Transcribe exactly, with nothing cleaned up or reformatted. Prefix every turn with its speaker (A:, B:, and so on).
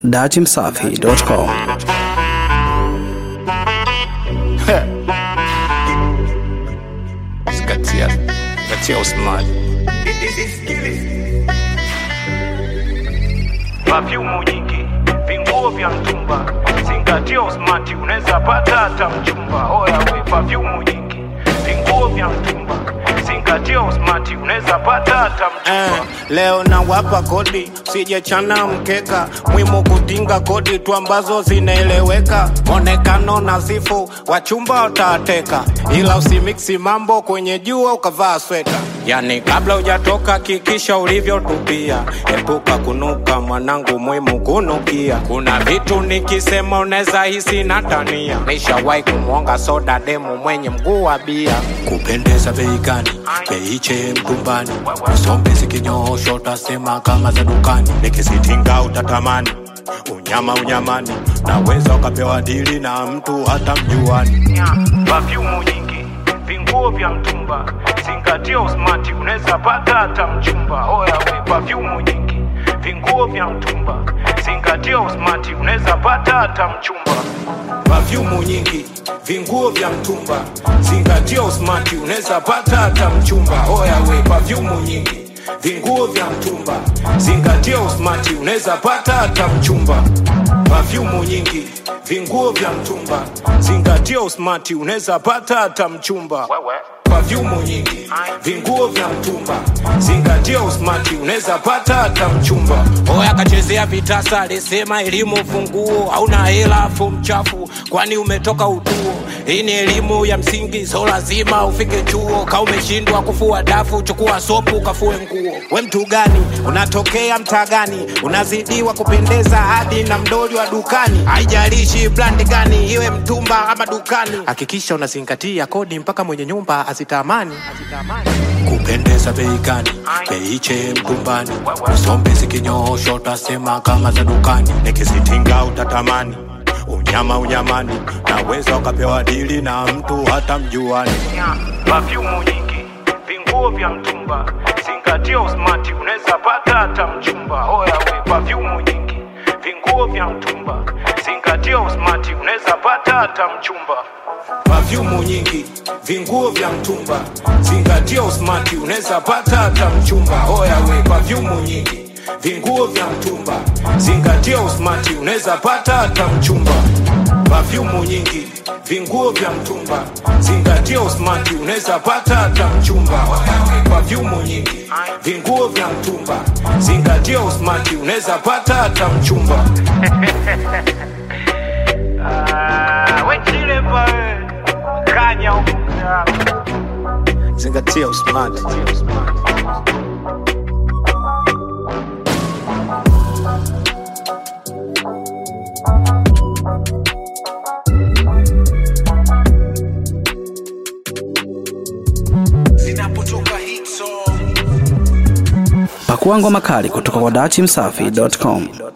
A: dati msafi dot com.
B: Skatia, Skatia Osman.
C: Perfume nyingi, vinguo vya mtumba, zingatia usmati, unaweza pata hata mchumba. Oya we, perfume nyingi, vinguo vya mtumba, zingatia usmati, unaweza pata hata mchumba.
D: Eh, leo na wapa kodi, sije chana mkeka, muhimu kutinga kodi tu ambazo zinaeleweka. Monekano nazifu, wachumba utateka, ila usimixi mambo kwenye jua ukavaa sweta. Yani kabla hujatoka kikisha ulivyotupia, epuka kunuka mwanangu, muhimu kunukia. Kuna vitu nikisema unaweza hisi natania, nishawahi kumwonga soda demu mwenye mguu wa bia. Kupendeza bei gani? Beiche mkumbani, usombe zikinyoosho utasema kama za dukani. Nikisitinga utatamani, unyama unyamani, naweza ukapewa dili na mtu hata mjuani.
C: Perfume nyingi, vinguo vya mtumba, zingatia usmati, unaweza pata hata mchumba. Oya we, perfume nyingi, vinguo vya mtumba, zingatia usmati, unaweza pata hata mchumba.
D: Perfume nyingi, vinguo vya mtumba, zingatia usmati, unaweza pata hata mchumba. Oya we, perfume nyingi, vinguo vya mtumba, zingatia usmati, unaweza pata hata mchumba. Perfume nyingi, vinguo vya mtumba, zingatia usmati, unaweza pata hata mchumba. Perfume nyingi, vinguo vya mtumba, zingatia usmati, unaweza pata hata mchumba. Oya kachezea vitasa, alisema elimu funguo, hauna hela afu mchafu, kwani umetoka utuo. Hii ni elimu ya msingi, so lazima ufike chuo. Ka umeshindwa kufua dafu, chukua sopu kafue nguo. We mtu gani? Unatokea mtaa gani? Unazidiwa kupendeza hadi na mdoli wa dukani. Haijalishi brand gani, iwe mtumba ama dukani, hakikisha unazingatia kodi mpaka mwenye nyumba asitamani. Kupendeza bei gani? Beiche mkumbani, usombe zikinyoosho utasema kama za dukani. Nikisitinga utatamani, unyama unyamani, naweza ukapewa dili na mtu hata mjuani.
C: Perfume nyingi, vinguo vya mtumba, zingatia usmati, unaweza pata hata mchumba. Oya we, perfume nyingi, vinguo vya mtumba, zingatia usmati, unaweza pata hata mchumba. Perfume nyingi, vinguo vya mtumba, zingatia usmati, unaweza pata hata mchumba. Oya we, perfume nyingi, vinguo vya mtumba, zingatia usmati, unaweza pata hata mchumba. Perfume nyingi, vinguo vya mtumba, zingatia usmati, unaweza pata hata mchumba. Perfume nyingi, vinguo vya mtumba, zingatia usmati, unaweza pata hata mchumba. Ah, we chile pa kanya huko.
D: Zingatia usmati.
A: Pakua ngoma kali kutoka kwa dati msafi dot com.